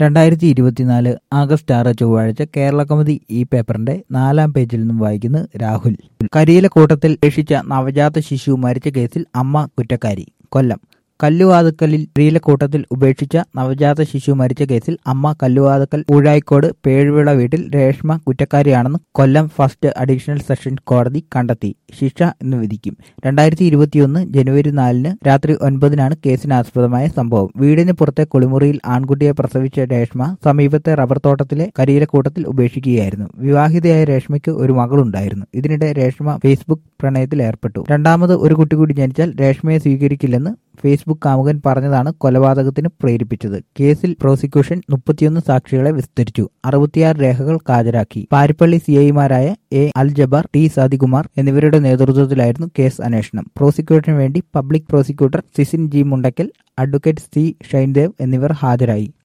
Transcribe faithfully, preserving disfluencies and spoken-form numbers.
രണ്ടായിരത്തി ഇരുപത്തിനാല് ആഗസ്റ്റ് ആറ് ചൊവ്വാഴ്ച കേരള കൗമുദി ഈ പേപ്പറിന്റെ നാലാം പേജിൽ നിന്നും വായിക്കുന്നു രാഹുൽ. കരിയിലക്കൂട്ടത്തിൽ ഉപേക്ഷിച്ച നവജാത ശിശു മരിച്ച കേസിൽ അമ്മ കുറ്റക്കാരി. കൊല്ലം. കല്ലുവാതുക്കലിൽ കരിയിലക്കൂട്ടത്തിൽ ഉപേക്ഷിച്ച നവജാത ശിശു മരിച്ച കേസിൽ അമ്മ കല്ലുവാതുക്കൽ ഊഴായിക്കോട് പേഴുവിള വീട്ടിൽ രേഷ്മ കുറ്റക്കാരിയാണെന്ന് കൊല്ലം ഫസ്റ്റ് അഡീഷണൽ സെഷൻസ് കോടതി കണ്ടെത്തി. ശിക്ഷ ഇന്ന് വിധിക്കും. രണ്ടായിരത്തി ഇരുപത്തിയൊന്ന് ജനുവരി നാലിന് രാത്രി ഒൻപതിനാണ് കേസിനാസ്പദമായ സംഭവം. വീടിന് പുറത്തെ കുളിമുറിയിൽ ആൺകുട്ടിയെ പ്രസവിച്ച രേഷ്മ സമീപത്തെ റബ്ബർ തോട്ടത്തിലെ കരിയിലക്കൂട്ടത്തിൽ ഉപേക്ഷിക്കുകയായിരുന്നു. വിവാഹിതയായ രേഷ്മയ്ക്ക് ഒരു മകളുണ്ടായിരുന്നു. ഇതിനിടെ രേഷ്മ ഫേസ്ബുക്ക് പ്രണയത്തിൽ ഏർപ്പെട്ടു. രണ്ടാമത് ഒരു കുട്ടി കൂടി ജനിച്ചാൽ രേഷ്മയെ സ്വീകരിക്കില്ലെന്ന് ഫേസ്ബുക്ക് കാമുകൻ പറഞ്ഞതാണ് കൊലപാതകത്തിന് പ്രേരിപ്പിച്ചത്. കേസിൽ പ്രോസിക്യൂഷൻ മുപ്പത്തിയൊന്ന് സാക്ഷികളെ വിസ്തരിച്ചു. അറുപത്തിയാറ് രേഖകൾ ഹാജരാക്കി. പാരിപ്പള്ളി സി ഐമാരായ എ അൽ ജബാർ, ടി സാദികുമാർ എന്നിവരുടെ നേതൃത്വത്തിലായിരുന്നു കേസ് അന്വേഷണം. പ്രോസിക്യൂഷന് വേണ്ടി public prosecutor Sisin G Mundakkal, advocate C Shaindev എന്നിവർ ഹാജരായി.